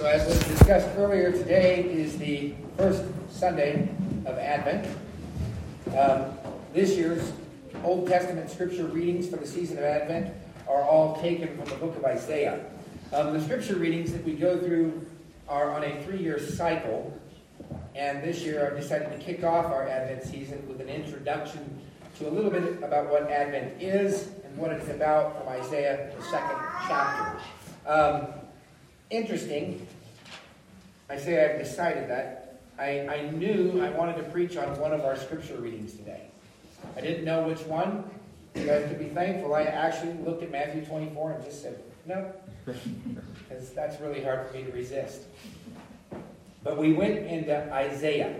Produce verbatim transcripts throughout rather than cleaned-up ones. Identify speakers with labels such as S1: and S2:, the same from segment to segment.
S1: So as was discussed earlier, today is the first Sunday of Advent. Um, this year's Old Testament scripture readings for the season of Advent are all taken from the book of Isaiah. Um, the scripture readings that we go through are on a three-year cycle, and this year I've decided to kick off our Advent season with an introduction to a little bit about what Advent is and what it's about from Isaiah, the second chapter. Um, interesting, I say I've decided that. I, I knew I wanted to preach on one of our scripture readings today. I didn't know which one. You guys could be thankful. I actually looked at Matthew twenty-four and just said, no, because that's really hard for me to resist. But we went into Isaiah.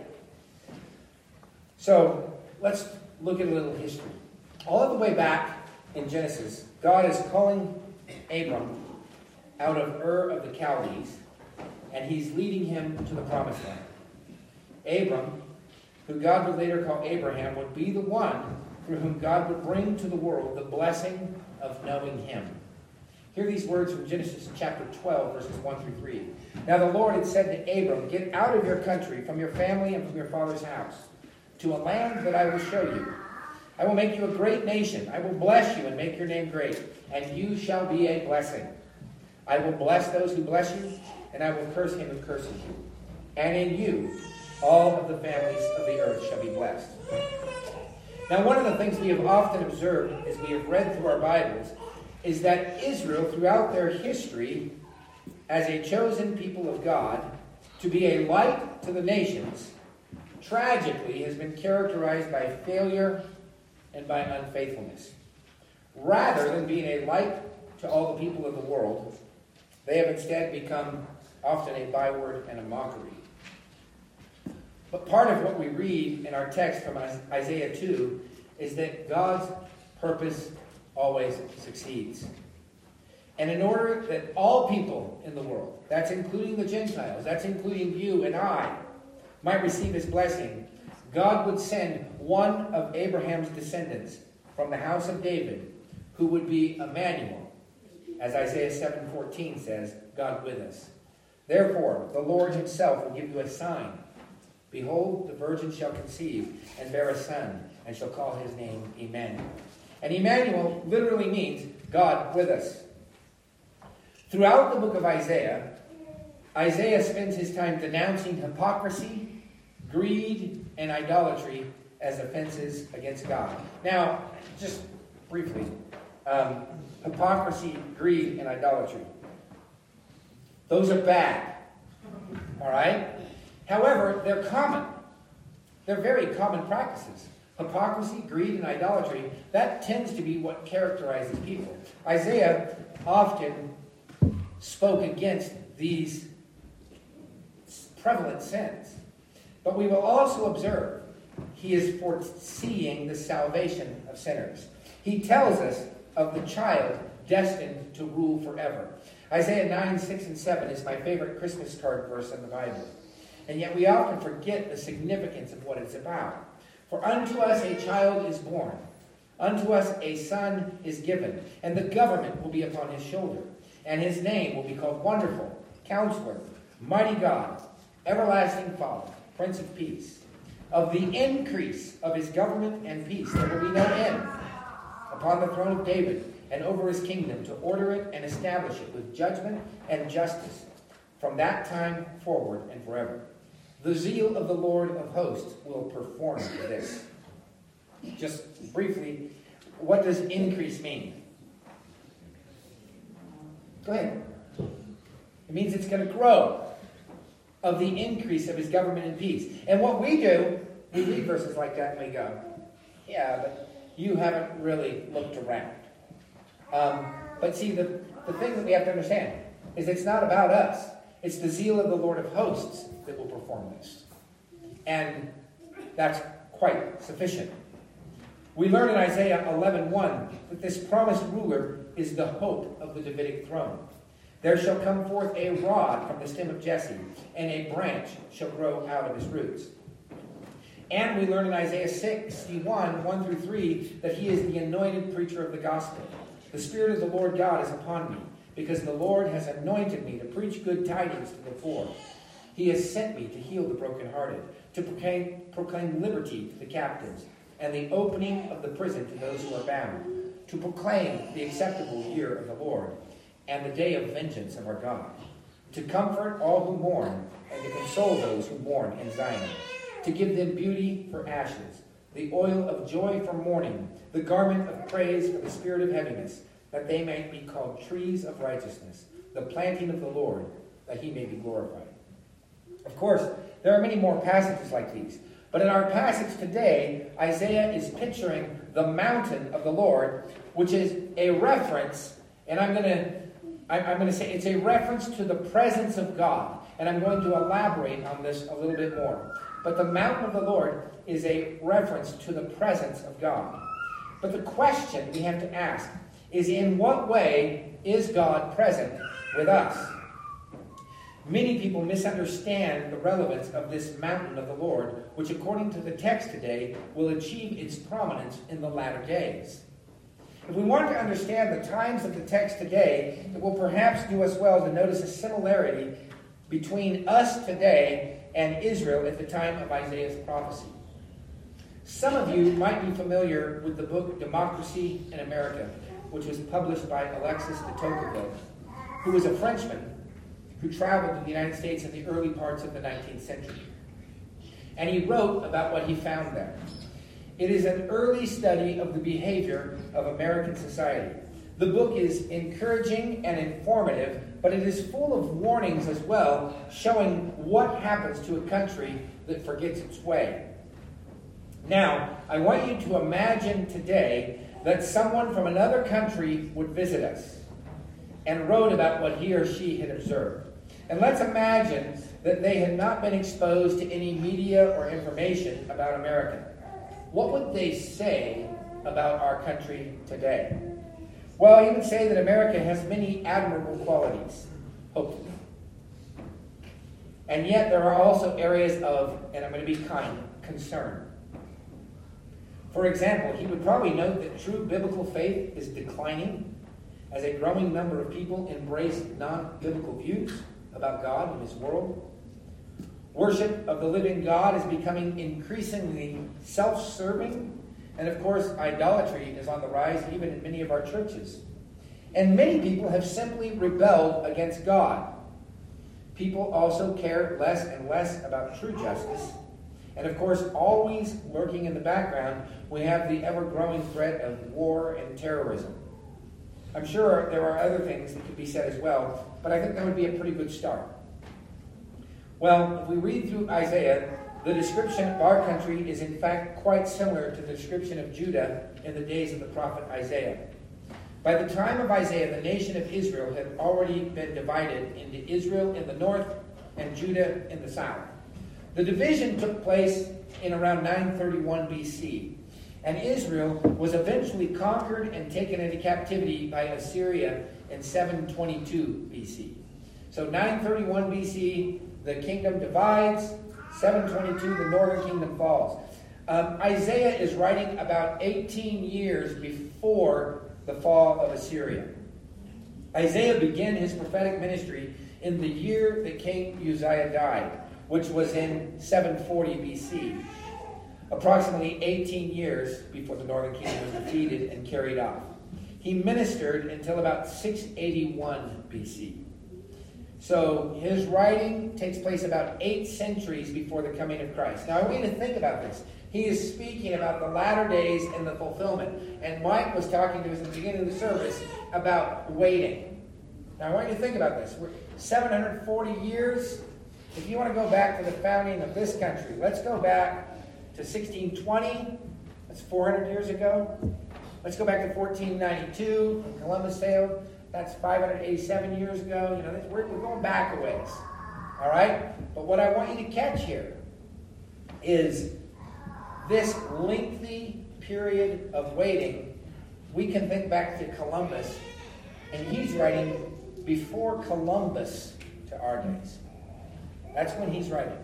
S1: So let's look at a little history. All the way back in Genesis, God is calling Abram out of Ur of the Chaldees, and he's leading him to the promised land. Abram, who God would later call Abraham, would be the one through whom God would bring to the world the blessing of knowing him. Hear these words from Genesis chapter twelve, verses one through three. Now the Lord had said to Abram, "Get out of your country, from your family, and from your father's house, to a land that I will show you. I will make you a great nation. I will bless you and make your name great, and you shall be a blessing. I will bless those who bless you, and I will curse him who curses you. And in you, all of the families of the earth shall be blessed." Now, one of the things we have often observed as we have read through our Bibles is that Israel, throughout their history, as a chosen people of God, to be a light to the nations, tragically has been characterized by failure and by unfaithfulness. Rather than being a light to all the people of the world, they have instead become often a byword and a mockery. But part of what we read in our text from Isaiah two is that God's purpose always succeeds. And in order that all people in the world, that's including the Gentiles, that's including you and I, might receive his blessing, God would send one of Abraham's descendants from the house of David, who would be Emmanuel. As Isaiah seven fourteen says, God with us. Therefore, the Lord himself will give you a sign. Behold, the virgin shall conceive and bear a son, and shall call his name Emmanuel. And Emmanuel literally means God with us. Throughout the book of Isaiah, Isaiah spends his time denouncing hypocrisy, greed, and idolatry as offenses against God. Now, just briefly, um, hypocrisy, greed, and idolatry. Those are bad. All right? However, they're common. They're very common practices. Hypocrisy, greed, and idolatry, that tends to be what characterizes people. Isaiah often spoke against these prevalent sins. But we will also observe he is foreseeing the salvation of sinners. He tells us of the child destined to rule forever. Isaiah nine, six, and seven is my favorite Christmas card verse in the Bible. And yet we often forget the significance of what it's about. For unto us a child is born, unto us a son is given, and the government will be upon his shoulder. And his name will be called Wonderful, Counselor, Mighty God, Everlasting Father, Prince of Peace. Of the increase of his government and peace there will be no end upon the throne of David and over his kingdom, to order it and establish it with judgment and justice from that time forward and forever. The zeal of the Lord of hosts will perform this. Just briefly, what does increase mean? Go ahead. It means it's going to grow. Of the increase of his government and peace. And what we do, we read verses like that and we go, yeah, but you haven't really looked around. Um, but see, the, the thing that we have to understand is it's not about us. It's the zeal of the Lord of hosts that will perform this. And that's quite sufficient. We learn in Isaiah eleven one that this promised ruler is the hope of the Davidic throne. There shall come forth a rod from the stem of Jesse, and a branch shall grow out of his roots. And we learn in Isaiah sixty-one, one through three, that he is the anointed preacher of the gospel. The Spirit of the Lord God is upon me, because the Lord has anointed me to preach good tidings to the poor. He has sent me to heal the brokenhearted, to proclaim, proclaim liberty to the captives, and the opening of the prison to those who are bound, to proclaim the acceptable year of the Lord, and the day of vengeance of our God, to comfort all who mourn, and to console those who mourn in Zion, to give them beauty for ashes, the oil of joy for mourning, the garment of praise for the spirit of heaviness, that they may be called trees of righteousness, the planting of the Lord, that he may be glorified. Of course, there are many more passages like these, but in our passage today, Isaiah is picturing the mountain of the Lord, which is a reference, and I'm going to I'm going to say it's a reference to the presence of God, and I'm going to elaborate on this a little bit more. But the mountain of the Lord is a reference to the presence of God. But the question we have to ask is, in what way is God present with us? Many people misunderstand the relevance of this mountain of the Lord, which according to the text today will achieve its prominence in the latter days. If we want to understand the times of the text today, it will perhaps do us well to notice a similarity between us today and Israel at the time of Isaiah's prophecy. Some of you might be familiar with the book Democracy in America, which was published by Alexis de Tocqueville, who was a Frenchman who traveled to the United States in the early parts of the nineteenth century. And he wrote about what he found there. It is an early study of the behavior of American society. The book is encouraging and informative, but it is full of warnings as well, showing what happens to a country that forgets its way. Now, I want you to imagine today that someone from another country would visit us and wrote about what he or she had observed. And let's imagine that they had not been exposed to any media or information about America. What would they say about our country today? Well, you would say that America has many admirable qualities, hopefully. And yet there are also areas of, and I'm going to be kind, concern. For example, he would probably note that true biblical faith is declining as a growing number of people embrace non-biblical views about God and his world. Worship of the living God is becoming increasingly self-serving. And of course, idolatry is on the rise even in many of our churches. And many people have simply rebelled against God. People also care less and less about true justice. And of course, always lurking in the background, we have the ever-growing threat of war and terrorism. I'm sure there are other things that could be said as well, but I think that would be a pretty good start. Well, if we read through Isaiah, the description of our country is in fact quite similar to the description of Judah in the days of the prophet Isaiah. By the time of Isaiah, the nation of Israel had already been divided into Israel in the north and Judah in the south. The division took place in around nine thirty-one B C, and Israel was eventually conquered and taken into captivity by Assyria in seven twenty-two B C. So nine thirty-one B C, the kingdom divides. seven twenty-two, the northern kingdom falls. Um, Isaiah is writing about eighteen years before the fall of Assyria. Isaiah began his prophetic ministry in the year that King Uzziah died, which was in seven forty B C, approximately eighteen years before the northern kingdom was defeated and carried off. He ministered until about six eighty-one B C. So his writing takes place about eight centuries before the coming of Christ. Now I want you to think about this. He is speaking about the latter days and the fulfillment. And Mike was talking to us at the beginning of the service about waiting. Now I want you to think about this. We're seven hundred forty years. If you want to go back to the founding of this country, let's go back to sixteen twenty. That's four hundred years ago. Let's go back to fourteen ninety-two when Columbus sailed. That's five hundred eighty-seven years ago. You know, we're, we're going back a ways. All right? But what I want you to catch here is this lengthy period of waiting. We can think back to Columbus, and he's writing before Columbus to our days. That's when he's writing.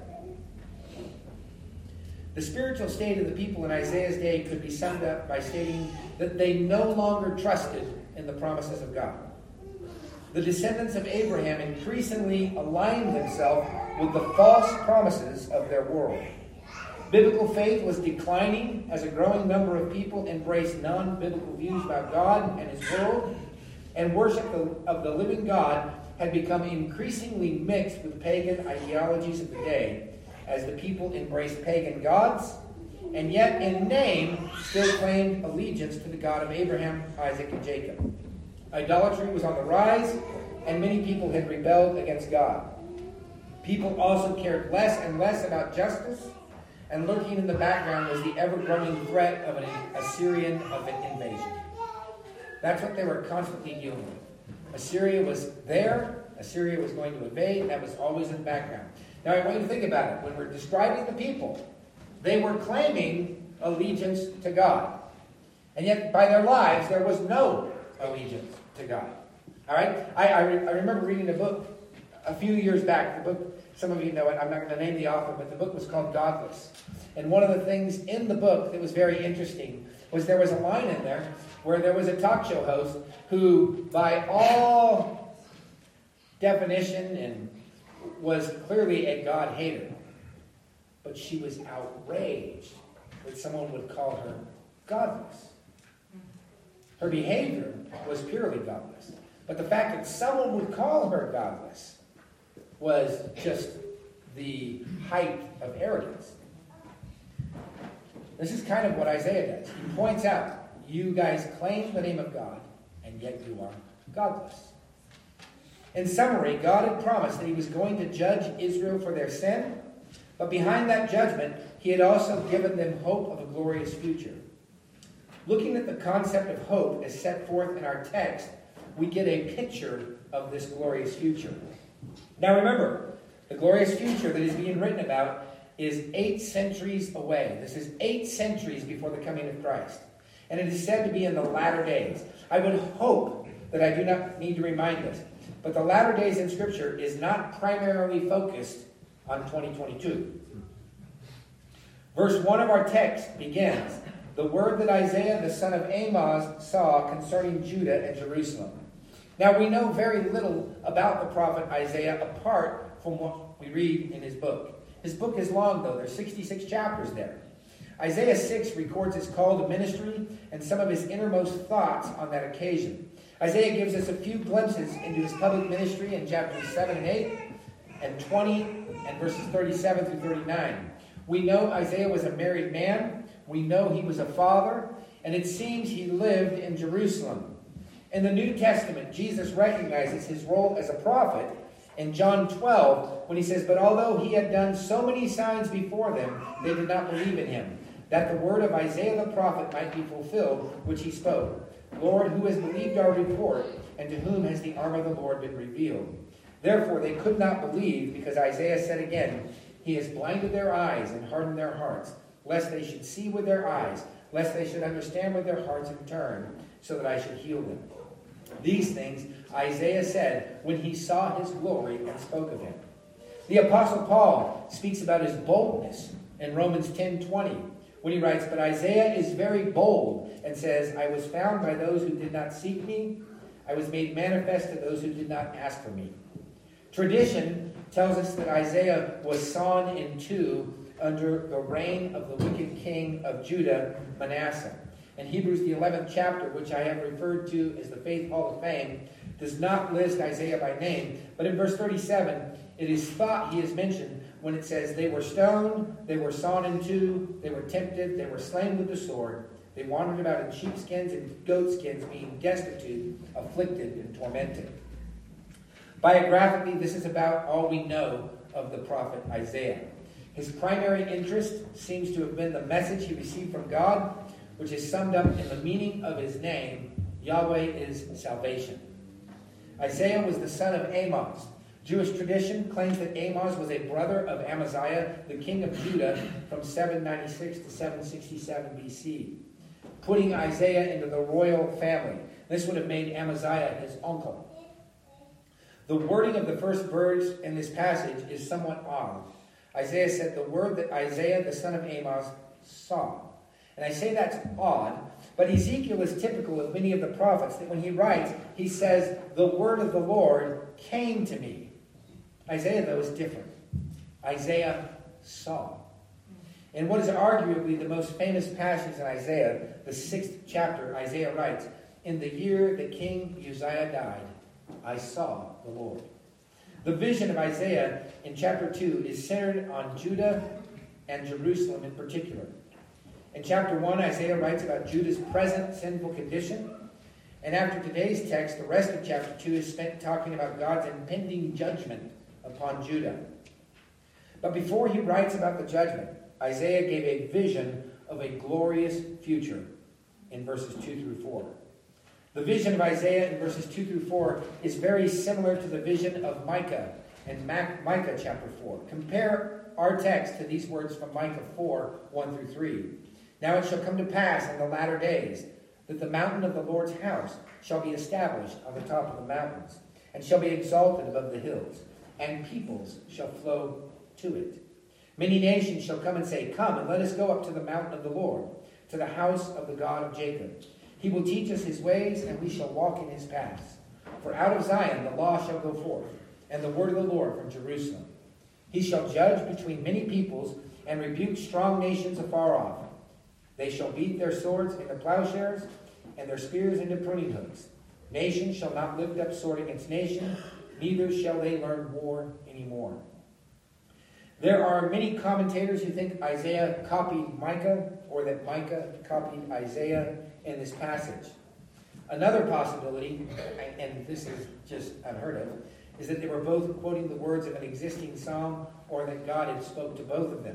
S1: The spiritual state of the people in Isaiah's day could be summed up by stating that they no longer trusted in the promises of God. the descendants of Abraham increasingly aligned themselves with the false promises of their world. Biblical faith was declining as a growing number of people embraced non-biblical views about God and his world, and worship of the living God had become increasingly mixed with pagan ideologies of the day as the people embraced pagan gods, and yet in name still claimed allegiance to the God of Abraham, Isaac, and Jacob. Idolatry was on the rise, and many people had rebelled against God. People also cared less and less about justice, and lurking in the background was the ever-growing threat of an Assyrian of an invasion. That's what they were constantly dealing with. Assyria was there. Assyria was going to invade. That was always in the background. Now, I want you to think about it. When we're describing the people, they were claiming allegiance to God. And yet, by their lives, there was no allegiance to God. All right? I, I, re- I remember reading a book a few years back. The book, some of you know it. I'm not going to name the author, but the book was called Godless. And one of the things in the book that was very interesting was there was a line in there where there was a talk show host who, by all definition, and was clearly a God hater. But she was outraged that someone would call her godless. Her behavior was purely godless. But the fact that someone would call her godless was just the height of arrogance. This is kind of what Isaiah does. He points out, you guys claim the name of God, and yet you are godless. In summary, God had promised that he was going to judge Israel for their sin, but behind that judgment, he had also given them hope of a glorious future. Looking at the concept of hope as set forth in our text, we get a picture of this glorious future. Now remember, the glorious future that is being written about is eight centuries away. This is eight centuries before the coming of Christ. And it is said to be in the latter days. I would hope that I do not need to remind us, but the latter days in Scripture is not primarily focused on twenty twenty-two. Verse one of our text begins, the word that Isaiah the son of Amoz saw concerning Judah and Jerusalem. Now we know very little about the prophet Isaiah apart from what we read in his book. His book is long, though. There's sixty-six chapters there. Isaiah six records his call to ministry and some of his innermost thoughts on that occasion. Isaiah gives us a few glimpses into his public ministry in chapters seven and eight, and twenty, and verses thirty-seven through thirty-nine. We know Isaiah was a married man. We know he was a father. And it seems he lived in Jerusalem. In the New Testament, Jesus recognizes his role as a prophet in John twelve, when he says, but although he had done so many signs before them, they did not believe in him, that the word of Isaiah the prophet might be fulfilled, which he spoke. Lord, who has believed our report, and to whom has the arm of the Lord been revealed? Therefore they could not believe, because Isaiah said again, he has blinded their eyes and hardened their hearts, lest they should see with their eyes, lest they should understand with their hearts and turn, so that I should heal them. These things Isaiah said when he saw his glory and spoke of him. The Apostle Paul speaks about his boldness in Romans ten twenty, when he writes, but Isaiah is very bold and says, I was found by those who did not seek me. I was made manifest to those who did not ask for me. Tradition tells us that Isaiah was sawn in two under the reign of the wicked king of Judah, Manasseh. In Hebrews, the eleventh chapter, which I have referred to as the Faith Hall of Fame, does not list Isaiah by name, but in verse thirty-seven, it is thought he is mentioned when it says, they were stoned, they were sawn in two, they were tempted, they were slain with the sword, they wandered about in sheepskins and goatskins, being destitute, afflicted, and tormented. Biographically, this is about all we know of the prophet Isaiah. His primary interest seems to have been the message he received from God, which is summed up in the meaning of his name, Yahweh is salvation. Isaiah was the son of Amoz. Jewish tradition claims that Amoz was a brother of Amaziah, the king of Judah, from seven ninety-six to seven sixty-seven B C, putting Isaiah into the royal family. This would have made Amaziah his uncle. The wording of the first verse in this passage is somewhat odd. Isaiah said the word that Isaiah, the son of Amoz, saw. And I say that's odd, but Ezekiel is typical of many of the prophets, that when he writes, he says, the word of the Lord came to me. Isaiah, though, is different. Isaiah saw. In what is arguably the most famous passage in Isaiah, the sixth chapter, Isaiah writes, in the year that King Uzziah died, I saw the Lord. The vision of Isaiah in chapter two is centered on Judah and Jerusalem in particular. In chapter one, Isaiah writes about Judah's present sinful condition. And after today's text, the rest of chapter two is spent talking about God's impending judgment upon Judah. But before he writes about the judgment, Isaiah gave a vision of a glorious future in verses two through four. The vision of Isaiah in verses two through four is very similar to the vision of Micah in Micah chapter four. Compare our text to these words from Micah four, one through three. Now it shall come to pass in the latter days that the mountain of the Lord's house shall be established on the top of the mountains, and shall be exalted above the hills, and peoples shall flow to it. Many nations shall come and say, come, and let us go up to the mountain of the Lord, to the house of the God of Jacob. He will teach us his ways, and we shall walk in his paths. For out of Zion the law shall go forth, and the word of the Lord from Jerusalem. He shall judge between many peoples, and rebuke strong nations afar off. They shall beat their swords into plowshares, and their spears into pruning hooks. Nation shall not lift up sword against nation, neither shall they learn war anymore. There are many commentators who think Isaiah copied Micah, or that Micah copied Isaiah in this passage. Another possibility, and this is just unheard of, is that they were both quoting the words of an existing psalm, or that God had spoke to both of them.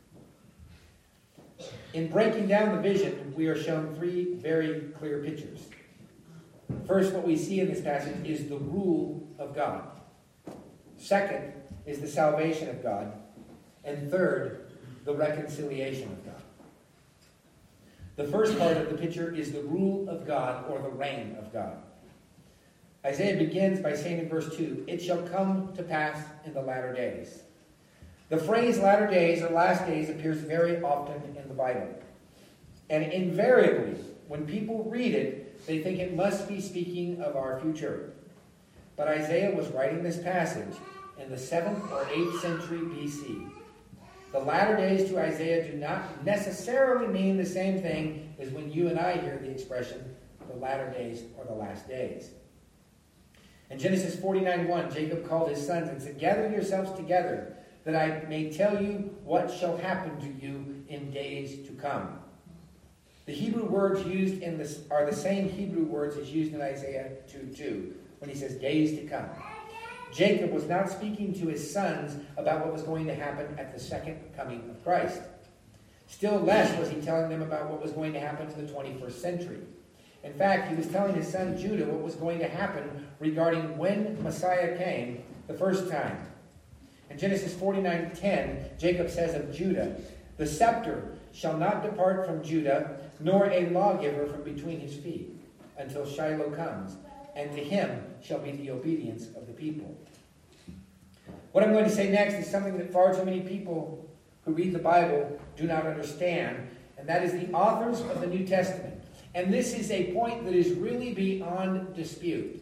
S1: In breaking down the vision, we are shown three very clear pictures. First, what we see in this passage is the rule of God. Second is the salvation of God. And third, the reconciliation of God. The first part of the picture is the rule of God, or the reign of God. Isaiah begins by saying in verse two, it shall come to pass in the latter days. The phrase latter days or last days appears very often in the Bible. And invariably, when people read it, they think it must be speaking of our future. But Isaiah was writing this passage in the seventh or eighth century B C. The latter days to Isaiah do not necessarily mean the same thing as when you and I hear the expression, the latter days or the last days. In Genesis forty-nine one, Jacob called his sons and said, gather yourselves together, that I may tell you what shall happen to you in days to come. The Hebrew words used in this are the same Hebrew words as used in Isaiah two two, when he says days to come. Jacob was not speaking to his sons about what was going to happen at the second coming of Christ. Still less was he telling them about what was going to happen to the twenty-first century. In fact, he was telling his son Judah what was going to happen regarding when Messiah came the first time. In Genesis forty-nine ten, Jacob says of Judah, the scepter shall not depart from Judah, nor a lawgiver from between his feet, until Shiloh comes, and to him shall be the obedience of the people. What I'm going to say next is something that far too many people who read the Bible do not understand, and that is the authors of the New Testament. And this is a point that is really beyond dispute.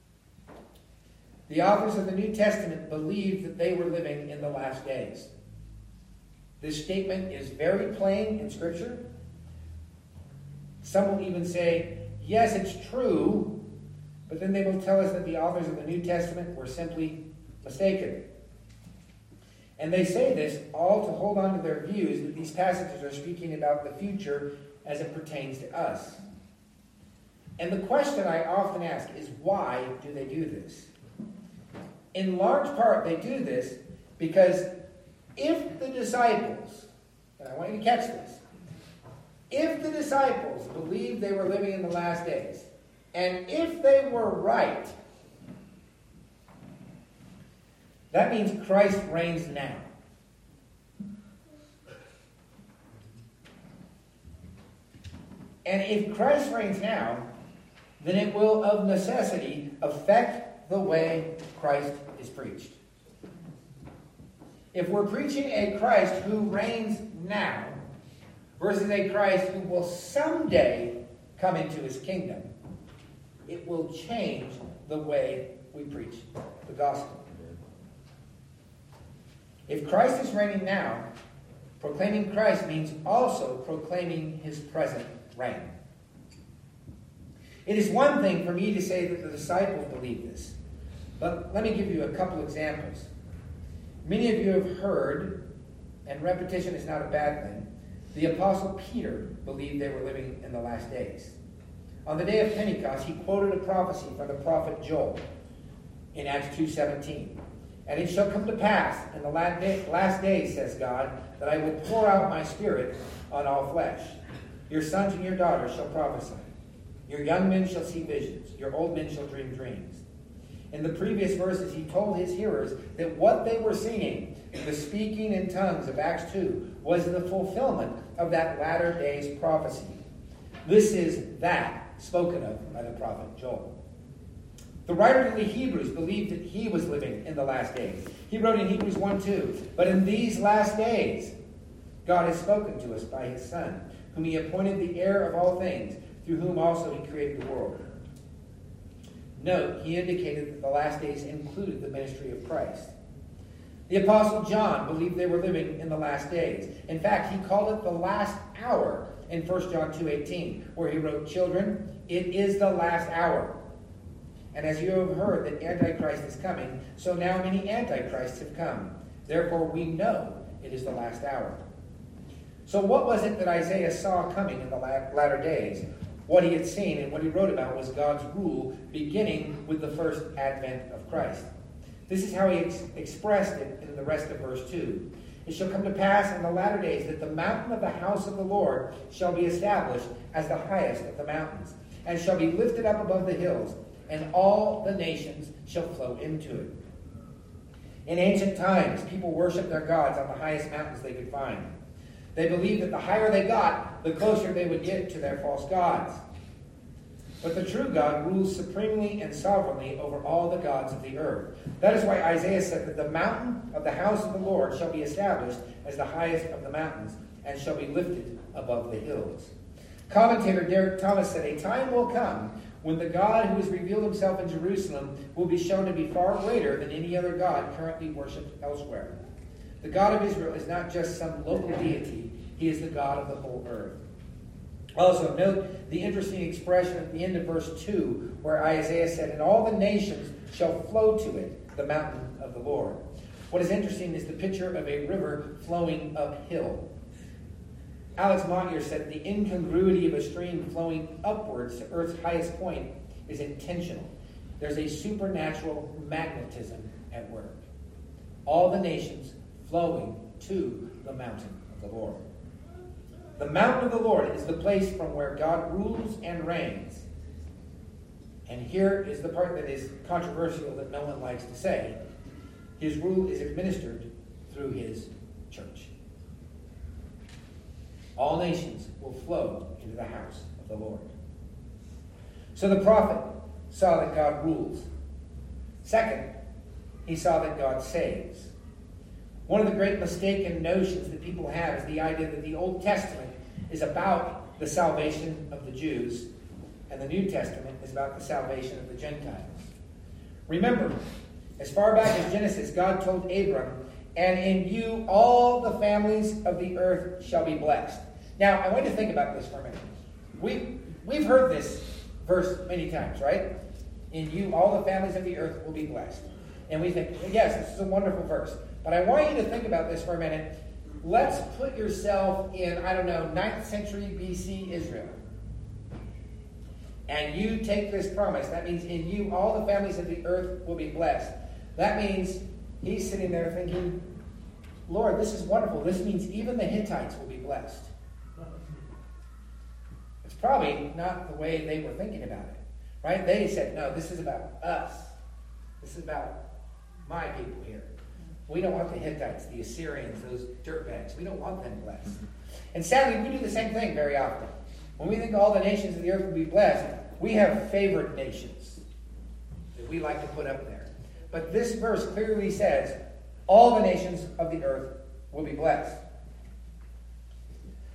S1: The authors of the New Testament believed that they were living in the last days. This statement is very plain in Scripture. Some will even say, yes, it's true, but then they will tell us that the authors of the New Testament were simply mistaken. And they say this all to hold on to their views that these passages are speaking about the future as it pertains to us. And the question I often ask is, why do they do this? In large part, they do this because if the disciples, and I want you to catch this, if the disciples believed they were living in the last days, and if they were right, that means Christ reigns now. And if Christ reigns now, then it will of necessity affect the way Christ is preached. If we're preaching a Christ who reigns now, versus a Christ who will someday come into his kingdom, it will change the way we preach the gospel. If Christ is reigning now, proclaiming Christ means also proclaiming his present reign. It is one thing for me to say that the disciples believe this, but let me give you a couple examples. Many of you have heard, and repetition is not a bad thing, the Apostle Peter believed they were living in the last days. On the day of Pentecost, he quoted a prophecy from the prophet Joel in Acts two seventeen. And it shall come to pass in the last days, says God, that I will pour out my spirit on all flesh. Your sons and your daughters shall prophesy. Your young men shall see visions. Your old men shall dream dreams. In the previous verses, he told his hearers that what they were seeing, the speaking in tongues of Acts two, was the fulfillment of that latter days prophecy. This is that spoken of by the prophet Joel. The writer to the Hebrews believed that he was living in the last days. He wrote in Hebrews one two, but in these last days, God has spoken to us by his Son, whom he appointed the heir of all things, through whom also he created the world. Note, he indicated that the last days included the ministry of Christ. The Apostle John believed they were living in the last days. In fact, he called it the last hour in First John two eighteen, where he wrote, children, it is the last hour. And as you have heard that Antichrist is coming, so now many Antichrists have come. Therefore we know it is the last hour. So what was it that Isaiah saw coming in the latter days? What he had seen and what he wrote about was God's rule beginning with the first advent of Christ. This is how he ex- expressed it in the rest of verse two. It shall come to pass in the latter days that the mountain of the house of the Lord shall be established as the highest of the mountains, and shall be lifted up above the hills, and all the nations shall flow into it. In ancient times, people worshiped their gods on the highest mountains they could find. They believed that the higher they got, the closer they would get to their false gods. But the true God rules supremely and sovereignly over all the gods of the earth. That is why Isaiah said that the mountain of the house of the Lord shall be established as the highest of the mountains, and shall be lifted above the hills. Commentator Derek Thomas said, a time will come when the God who has revealed himself in Jerusalem will be shown to be far greater than any other God currently worshipped elsewhere. The God of Israel is not just some local deity. He is the God of the whole earth. Also, note the interesting expression at the end of verse two, where Isaiah said, and all the nations shall flow to it, the mountain of the Lord. What is interesting is the picture of a river flowing uphill. Alex Montier said the incongruity of a stream flowing upwards to Earth's highest point is intentional. There's a supernatural magnetism at work. All the nations flowing to the mountain of the Lord. The mountain of the Lord is the place from where God rules and reigns. And here is the part that is controversial that no one likes to say. His rule is administered through his church. All nations will flow into the house of the Lord. So the prophet saw that God rules. Second, he saw that God saves. One of the great mistaken notions that people have is the idea that the Old Testament is about the salvation of the Jews, and the New Testament is about the salvation of the Gentiles. Remember, as far back as Genesis, God told Abram, and in you all the families of the earth shall be blessed. Now, I want you to think about this for a minute. We, we've heard this verse many times, right? In you all the families of the earth will be blessed. And we think, yes, this is a wonderful verse. But I want you to think about this for a minute. Let's put yourself in, I don't know, ninth century B C Israel. And you take this promise. That means in you all the families of the earth will be blessed. That means he's sitting there thinking, Lord, this is wonderful. This means even the Hittites will be blessed. It's probably not the way they were thinking about it. Right? They said, no, this is about us. This is about my people here. We don't want the Hittites, the Assyrians, those dirtbags. We don't want them blessed. And sadly, we do the same thing very often. When we think all the nations of the earth will be blessed, we have favored nations that we like to put up there. But this verse clearly says, all the nations of the earth will be blessed.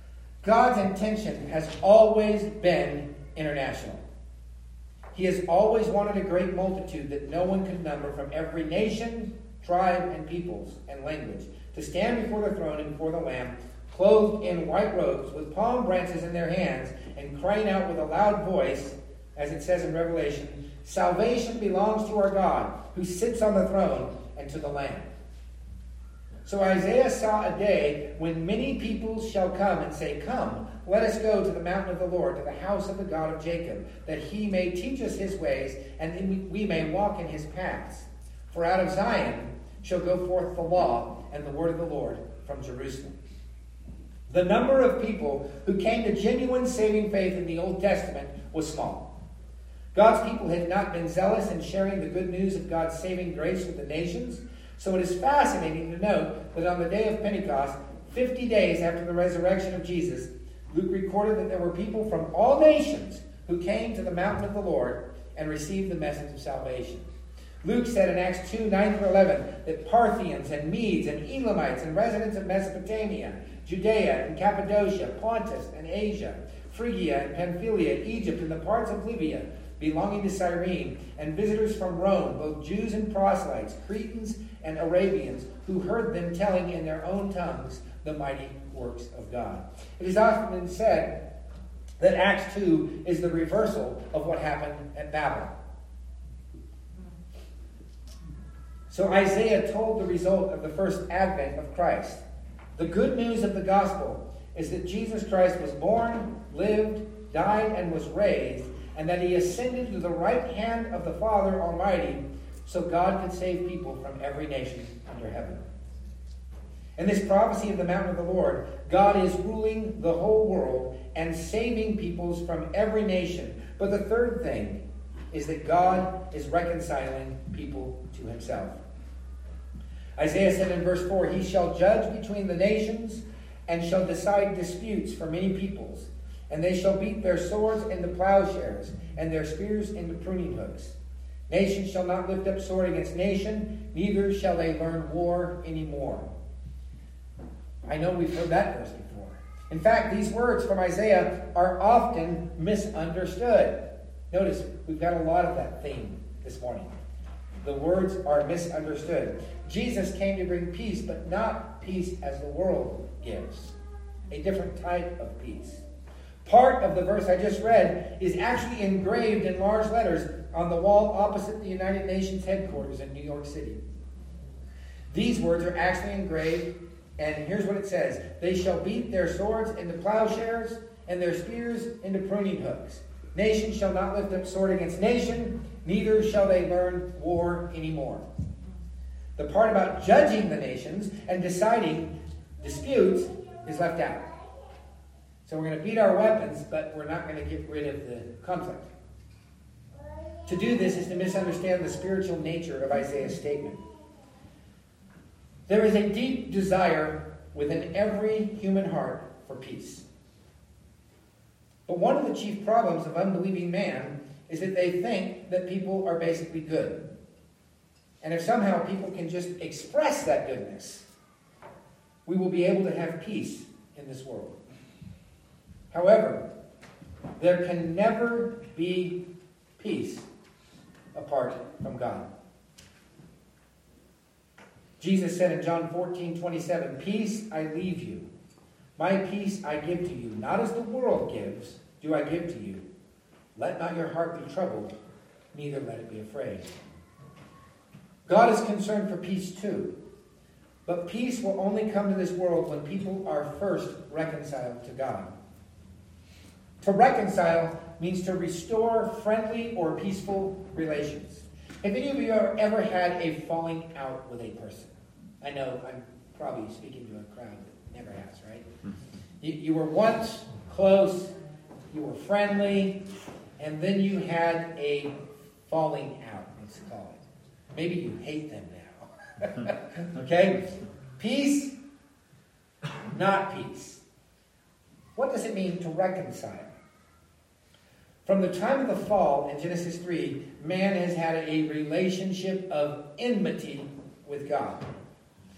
S1: God's intention has always been international. He has always wanted a great multitude that no one could number from every nation, tribe, and peoples and language to stand before the throne and before the Lamb, clothed in white robes, with palm branches in their hands, and crying out with a loud voice, as it says in Revelation, "Salvation belongs to our God, who sits on the throne, and to the Lamb." So Isaiah saw a day when many peoples shall come and say, "Come, let us go to the mountain of the Lord, to the house of the God of Jacob, that he may teach us his ways, and we may walk in his paths. For out of Zion shall go forth the law and the word of the Lord from Jerusalem." The number of people who came to genuine saving faith in the Old Testament was small. God's people had not been zealous in sharing the good news of God's saving grace with the nations, so it is fascinating to note that on the day of Pentecost, fifty days after the resurrection of Jesus, Luke recorded that there were people from all nations who came to the mountain of the Lord and received the message of salvation. Luke said in Acts two, nine through eleven, that Parthians and Medes and Elamites and residents of Mesopotamia, Judea and Cappadocia, Pontus and Asia, Phrygia and Pamphylia, Egypt and the parts of Libya belonging to Cyrene, and visitors from Rome, both Jews and proselytes, Cretans and Arabians, who heard them telling in their own tongues the mighty works of God. It is often been said that Acts two is the reversal of what happened at Babel. So Isaiah told the result of the first advent of Christ. The good news of the gospel is that Jesus Christ was born, lived, died, and was raised, and that he ascended to the right hand of the Father Almighty so God could save people from every nation under heaven. In this prophecy of the mountain of the Lord, God is ruling the whole world and saving peoples from every nation. But the third thing is that God is reconciling people to himself. Isaiah said in verse four, "He shall judge between the nations and shall decide disputes for many peoples. And they shall beat their swords into plowshares and their spears into pruning hooks. Nation shall not lift up sword against nation, neither shall they learn war anymore." I know we've heard that verse before. In fact, these words from Isaiah are often misunderstood. Notice, we've got a lot of that theme this morning. The words are misunderstood. Jesus came to bring peace, but not peace as the world gives. A different type of peace. Part of the verse I just read is actually engraved in large letters on the wall opposite the United Nations headquarters in New York City. These words are actually engraved, and here's what it says. "They shall beat their swords into plowshares and their spears into pruning hooks. Nation shall not lift up sword against nation, neither shall they learn war anymore." The part about judging the nations and deciding disputes is left out. So we're going to beat our weapons, but we're not going to get rid of the conflict. To do this is to misunderstand the spiritual nature of Isaiah's statement. There is a deep desire within every human heart for peace. But one of the chief problems of unbelieving man is that they think that people are basically good. And if somehow people can just express that goodness, we will be able to have peace in this world. However, there can never be peace apart from God. Jesus said in John fourteen twenty-seven, "Peace I leave you. My peace I give to you. Not as the world gives, do I give to you. Let not your heart be troubled, neither let it be afraid." God is concerned for peace too. But peace will only come to this world when people are first reconciled to God. To reconcile means to restore friendly or peaceful relations. Have any of you ever had a falling out with a person? I know I'm probably speaking to a crowd that never has, right? You, you were once close, you were friendly, and then you had a falling out, let's call it. Maybe you hate them now. Okay? Peace, not peace. What does it mean to reconcile? From the time of the fall in Genesis three, man has had a relationship of enmity with God.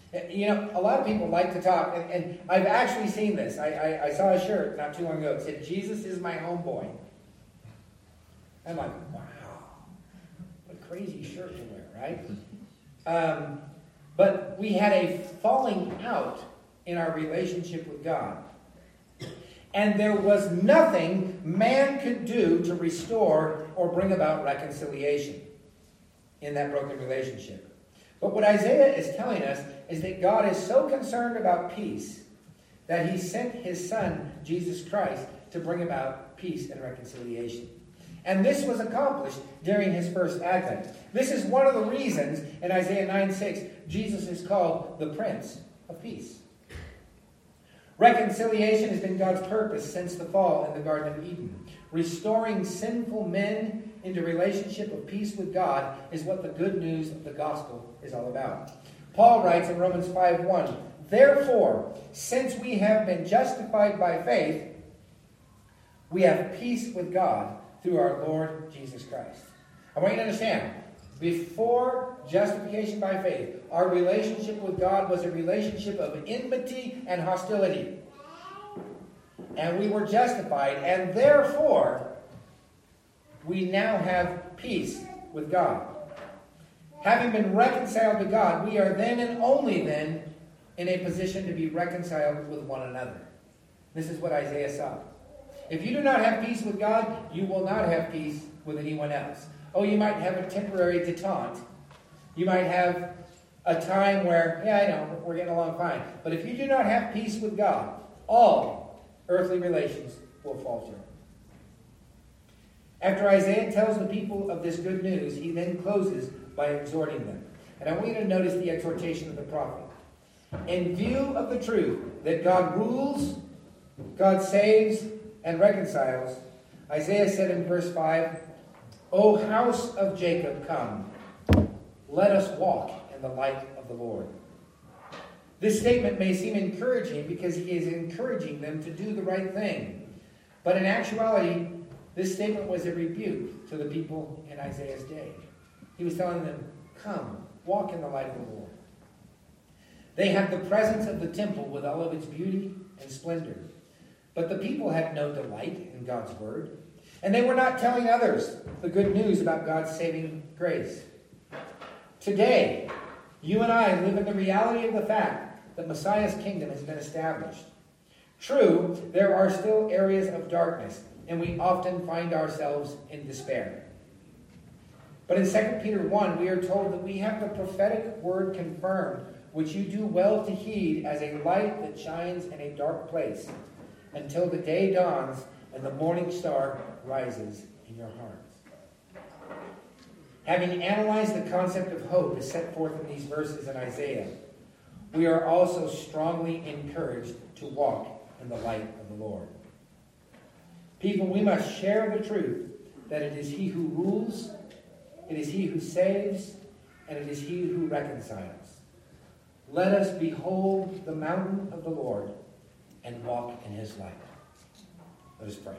S1: You know, a lot of people like to talk, and, and I've actually seen this. I, I, I saw a shirt not too long ago. It said, "Jesus is my homeboy." I'm like, wow, what a crazy shirt to wear, right? Um, but we had a falling out in our relationship with God. And there was nothing man could do to restore or bring about reconciliation in that broken relationship. But what Isaiah is telling us is that God is so concerned about peace that he sent his son, Jesus Christ, to bring about peace and reconciliation. And this was accomplished during his first advent. This is one of the reasons in Isaiah nine six, Jesus is called the Prince of Peace. Reconciliation has been God's purpose since the fall in the Garden of Eden. Restoring sinful men into relationship of peace with God is what the good news of the gospel is all about. Paul writes in Romans five one, "Therefore, since we have been justified by faith, we have peace with God through our Lord Jesus Christ." I want you to understand, before justification by faith, our relationship with God was a relationship of enmity and hostility. And we were justified, and therefore, we now have peace with God. Having been reconciled to God, we are then and only then in a position to be reconciled with one another. This is what Isaiah saw. If you do not have peace with God, you will not have peace with anyone else. Oh, you might have a temporary detente. You might have a time where, yeah, I know, we're getting along fine. But if you do not have peace with God, all earthly relations will falter. After Isaiah tells the people of this good news, he then closes by exhorting them. And I want you to notice the exhortation of the prophet. In view of the truth that God rules, God saves, and reconciles, Isaiah said in verse five, "O house of Jacob, come, let us walk in the light of the Lord." This statement may seem encouraging because he is encouraging them to do the right thing. But in actuality, this statement was a rebuke to the people in Isaiah's day. He was telling them, come, walk in the light of the Lord. They had the presence of the temple with all of its beauty and splendor. But the people had no delight in God's word. And they were not telling others the good news about God's saving grace. Today, you and I live in the reality of the fact that Messiah's kingdom has been established. True, there are still areas of darkness, and we often find ourselves in despair. But in Second Peter one, we are told that we have the prophetic word confirmed, which you do well to heed as a light that shines in a dark place, until the day dawns and the morning star rises in your hearts. Having analyzed the concept of hope as set forth in these verses in Isaiah, we are also strongly encouraged to walk in the light of the Lord. People, we must share the truth that it is he who rules, it is he who saves, and it is he who reconciles. Let us behold the mountain of the Lord and walk in his light. Let us pray.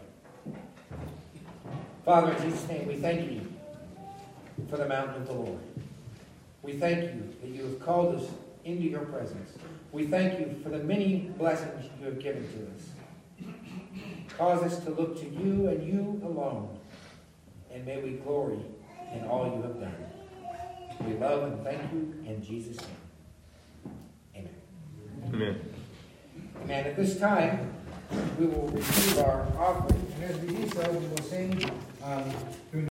S1: Father, in Jesus' name, we thank you for the mountain of the Lord. We thank you that you have called us into your presence. We thank you for the many blessings you have given to us. Cause us to look to you and you alone, and may we glory in all you have done. We love and thank you in Jesus' name. Amen.
S2: Amen.
S1: Amen. At this time, we will receive our offering, and as we do so, we will sing um,